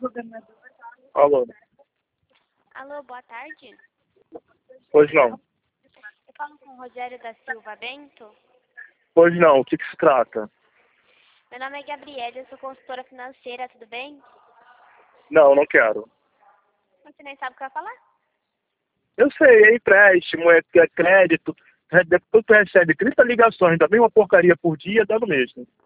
Alô, Alô, boa tarde. pois não. Eu falo com o Rogério da Silva Bento. Pois não, o que se trata? Meu nome é Gabriela, eu sou consultora financeira, tudo bem? Não, não quero. Você nem sabe o que eu ia falar? Eu sei, é empréstimo, é crédito. Depois tu recebe 30 ligações, também uma porcaria por dia, dá no mesmo.